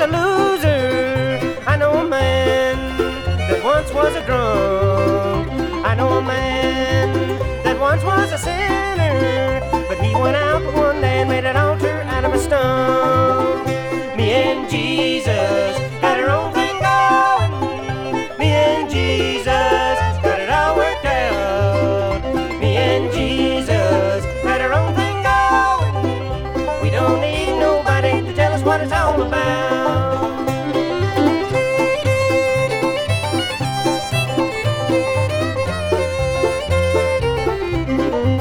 a loser. I know a man that once was a drunk. I know a man that once was a sinner, but he went out one day and made an altar out of a stump.